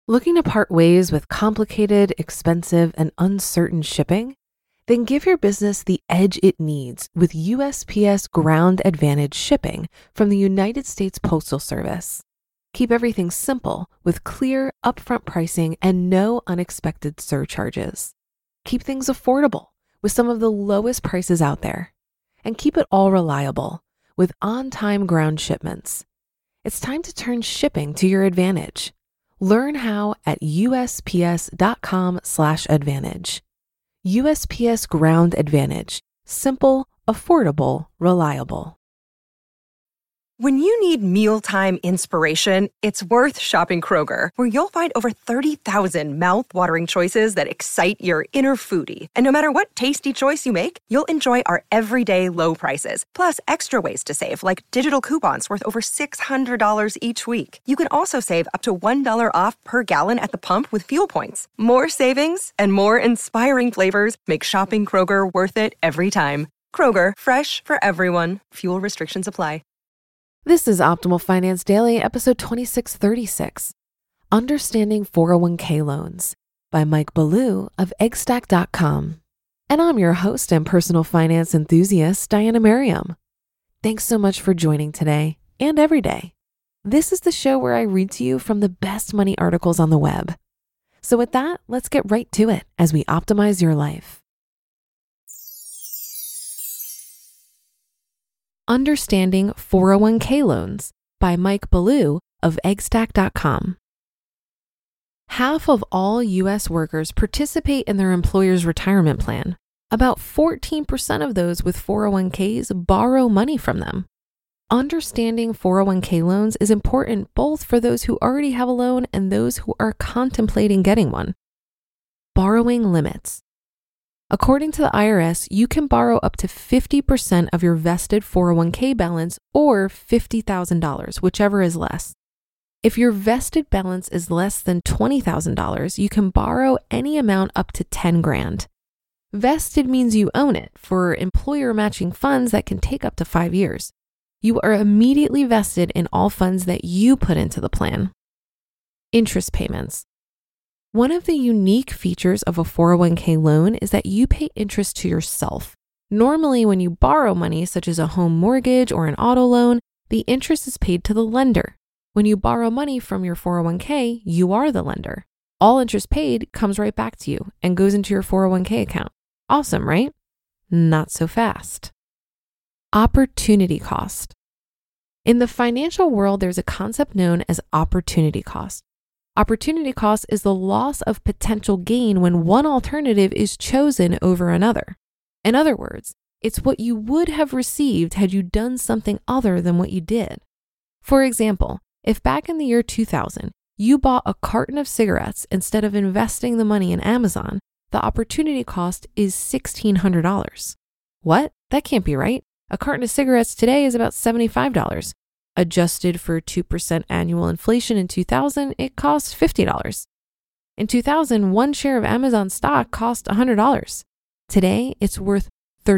Looking to part ways with complicated, expensive, and uncertain shipping? Then give your business the edge it needs with USPS Ground Advantage shipping from the United States Postal Service. Keep everything simple with clear, upfront pricing and no unexpected surcharges. Keep things affordable with some of the lowest prices out there. And keep it all reliable with on-time ground shipments. It's time to turn shipping to your advantage. Learn how at USPS.com/advantage. USPS Ground Advantage. Simple, affordable, reliable. When you need mealtime inspiration, it's worth shopping Kroger, where you'll find over 30,000 mouth-watering choices that excite your inner foodie. And no matter what tasty choice you make, you'll enjoy our everyday low prices, plus extra ways to save, like digital coupons worth over $600 each week. You can also save up to $1 off per gallon at the pump with fuel points. More savings and more inspiring flavors make shopping Kroger worth it every time. Kroger, fresh for everyone. Fuel restrictions apply. This is Optimal Finance Daily, episode 2636, Understanding 401k Loans by Mike Ballou of eggstack.com. And I'm your host and personal finance enthusiast, Diana Merriam. Thanks so much for joining today and every day. This is the show where I read to you from the best money articles on the web. So with that, let's get right to it as we optimize your life. Understanding 401k Loans by Mike Ballou of eggstack.com. Half of all U.S. workers participate in their employer's retirement plan. About 14% of those with 401ks borrow money from them. Understanding 401k loans is important both for those who already have a loan and those who are contemplating getting one. Borrowing limits. According to the IRS, you can borrow up to 50% of your vested 401k balance or $50,000, whichever is less. If your vested balance is less than $20,000, you can borrow any amount up to $10,000. Vested means you own it for employer matching funds that can take up to 5 years. You are immediately vested in all funds that you put into the plan. Interest payments. One of the unique features of a 401k loan is that you pay interest to yourself. Normally, when you borrow money, such as a home mortgage or an auto loan, the interest is paid to the lender. When you borrow money from your 401k, you are the lender. All interest paid comes right back to you and goes into your 401k account. Awesome, right? Not so fast. Opportunity cost. In the financial world, there's a concept known as opportunity cost. Opportunity cost is the loss of potential gain when one alternative is chosen over another. In other words, it's what you would have received had you done something other than what you did. For example, if back in the year 2000, you bought a carton of cigarettes instead of investing the money in Amazon, the opportunity cost is $1,600. What? That can't be right. A carton of cigarettes today is about $75. Adjusted for 2% annual inflation in 2000, it cost $50. In 2000, one share of Amazon stock cost $100. Today, it's worth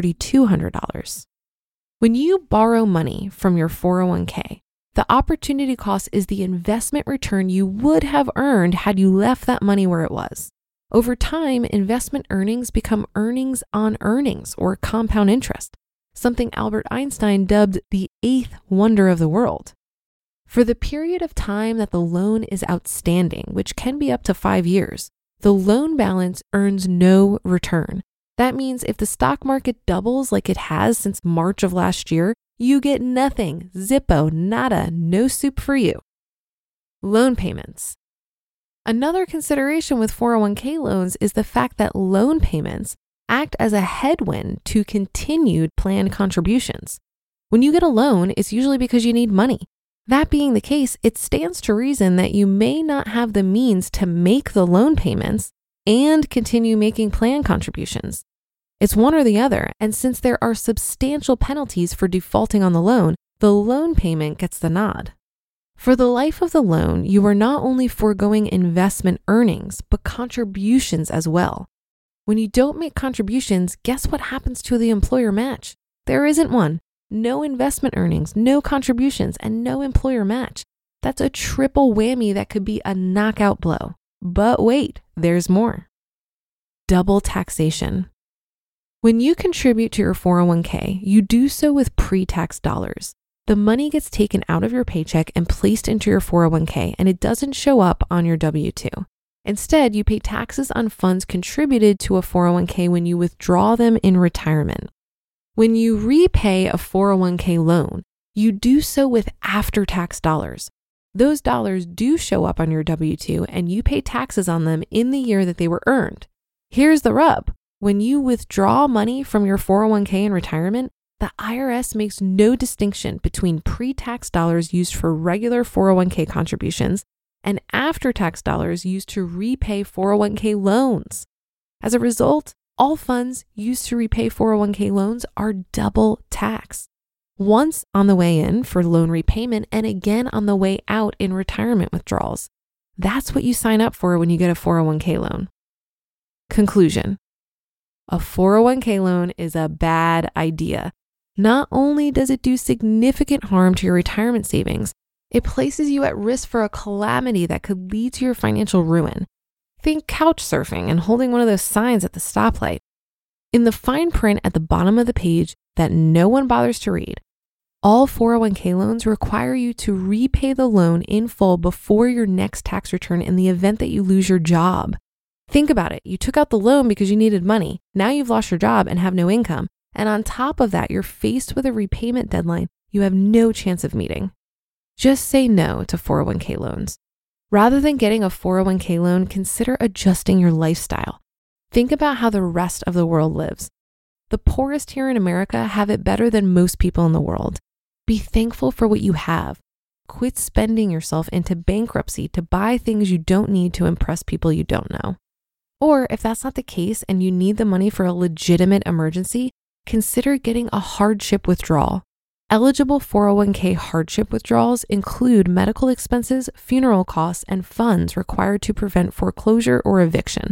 $3,200. When you borrow money from your 401k, the opportunity cost is the investment return you would have earned had you left that money where it was. Over time, investment earnings become earnings on earnings or compound interest, something Albert Einstein dubbed the eighth wonder of the world. For the period of time that the loan is outstanding, which can be up to 5 years, the loan balance earns no return. That means if the stock market doubles like it has since March of last year, you get nothing. Zippo, nada, no soup for you. Loan payments. Another consideration with 401k loans is the fact that loan payments act as a headwind to continued planned contributions. When you get a loan, it's usually because you need money. That being the case, it stands to reason that you may not have the means to make the loan payments and continue making planned contributions. It's one or the other, and since there are substantial penalties for defaulting on the loan payment gets the nod. For the life of the loan, you are not only foregoing investment earnings, but contributions as well. When you don't make contributions, guess what happens to the employer match? There isn't one. No investment earnings, no contributions, and no employer match. That's a triple whammy that could be a knockout blow. But wait, there's more. Double taxation. When you contribute to your 401k, you do so with pre-tax dollars. The money gets taken out of your paycheck and placed into your 401k, and it doesn't show up on your W-2. Instead, you pay taxes on funds contributed to a 401k when you withdraw them in retirement. When you repay a 401k loan, you do so with after-tax dollars. Those dollars do show up on your W-2, and you pay taxes on them in the year that they were earned. Here's the rub. When you withdraw money from your 401k in retirement, the IRS makes no distinction between pre-tax dollars used for regular 401k contributions and after-tax dollars used to repay 401k loans. As a result, all funds used to repay 401k loans are double taxed. Once on the way in for loan repayment and again on the way out in retirement withdrawals. That's what you sign up for when you get a 401k loan. Conclusion. A 401k loan is a bad idea. Not only does it do significant harm to your retirement savings, it places you at risk for a calamity that could lead to your financial ruin. Think couch surfing and holding one of those signs at the stoplight. In the fine print at the bottom of the page that no one bothers to read, all 401k loans require you to repay the loan in full before your next tax return in the event that you lose your job. Think about it. You took out the loan because you needed money. Now you've lost your job and have no income. And on top of that, you're faced with a repayment deadline you have no chance of meeting. Just say no to 401k loans. Rather than getting a 401k loan, consider adjusting your lifestyle. Think about how the rest of the world lives. The poorest here in America have it better than most people in the world. Be thankful for what you have. Quit spending yourself into bankruptcy to buy things you don't need to impress people you don't know. Or if that's not the case and you need the money for a legitimate emergency, consider getting a hardship withdrawal. Eligible 401k hardship withdrawals include medical expenses, funeral costs, and funds required to prevent foreclosure or eviction.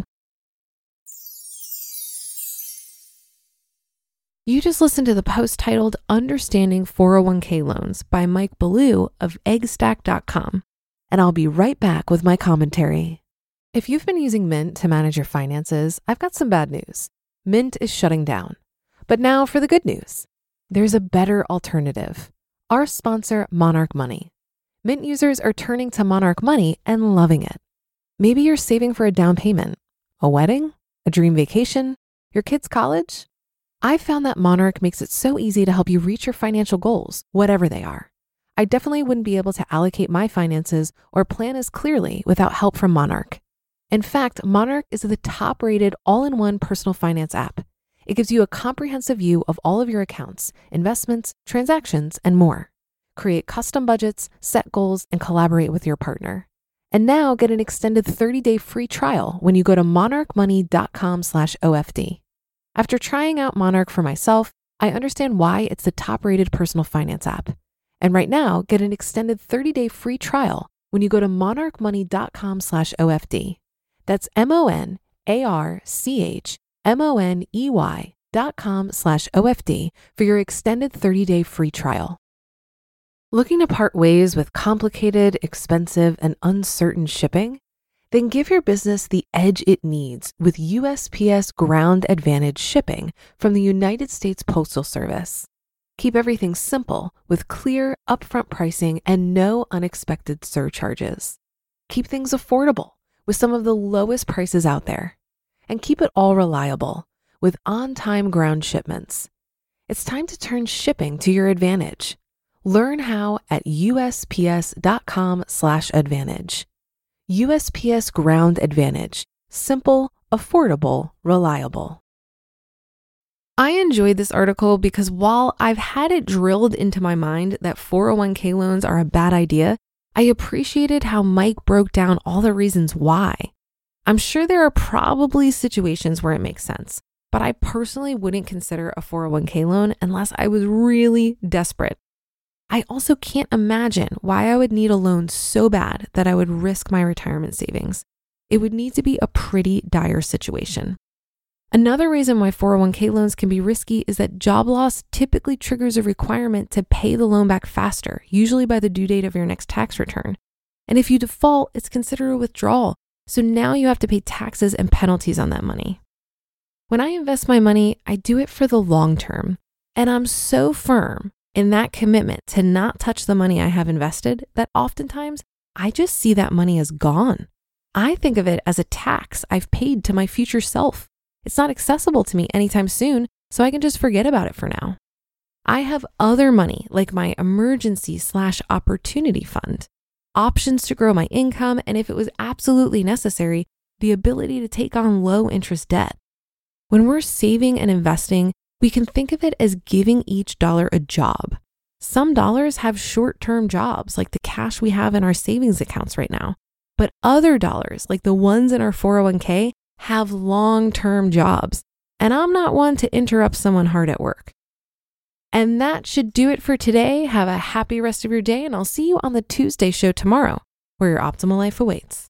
You just listened to the post titled Understanding 401k Loans by Mike Ballou of eggstack.com, and I'll be right back with my commentary. If you've been using Mint to manage your finances, I've got some bad news. Mint is shutting down. But now for the good news. There's a better alternative. Our sponsor, Monarch Money. Mint users are turning to Monarch Money and loving it. Maybe you're saving for a down payment, a wedding, a dream vacation, your kid's college. I found that Monarch makes it so easy to help you reach your financial goals, whatever they are. I definitely wouldn't be able to allocate my finances or plan as clearly without help from Monarch. In fact, Monarch is the top-rated all-in-one personal finance app. It gives you a comprehensive view of all of your accounts, investments, transactions, and more. Create custom budgets, set goals, and collaborate with your partner. And now get an extended 30-day free trial when you go to monarchmoney.com/OFD. After trying out Monarch for myself, I understand why it's the top-rated personal finance app. And right now, get an extended 30-day free trial when you go to monarchmoney.com/OFD. That's monarchmoney.com/OFD for your extended 30-day free trial. Looking to part ways with complicated, expensive, and uncertain shipping? Then give your business the edge it needs with USPS Ground Advantage shipping from the United States Postal Service. Keep everything simple with clear, upfront pricing and no unexpected surcharges. Keep things affordable with some of the lowest prices out there. And keep it all reliable with on-time ground shipments. It's time to turn shipping to your advantage. Learn how at USPS.com/advantage. USPS Ground Advantage. Simple, affordable, reliable. I enjoyed this article because while I've had it drilled into my mind that 401k loans are a bad idea, I appreciated how Mike broke down all the reasons why. I'm sure there are probably situations where it makes sense, but I personally wouldn't consider a 401k loan unless I was really desperate. I also can't imagine why I would need a loan so bad that I would risk my retirement savings. It would need to be a pretty dire situation. Another reason why 401k loans can be risky is that job loss typically triggers a requirement to pay the loan back faster, usually by the due date of your next tax return. And if you default, it's considered a withdrawal, So now you have to pay taxes and penalties on that money. When I invest my money, I do it for the long term. And I'm so firm in that commitment to not touch the money I have invested that oftentimes I just see that money as gone. I think of it as a tax I've paid to my future self. It's not accessible to me anytime soon, so I can just forget about it for now. I have other money like my emergency/opportunity fund, options to grow my income, and if it was absolutely necessary, the ability to take on low interest debt. When we're saving and investing, we can think of it as giving each dollar a job. Some dollars have short-term jobs, like the cash we have in our savings accounts right now. But other dollars, like the ones in our 401k, have long-term jobs. And I'm not one to interrupt someone hard at work. And that should do it for today. Have a happy rest of your day, and I'll see you on the Tuesday show tomorrow, where your optimal life awaits.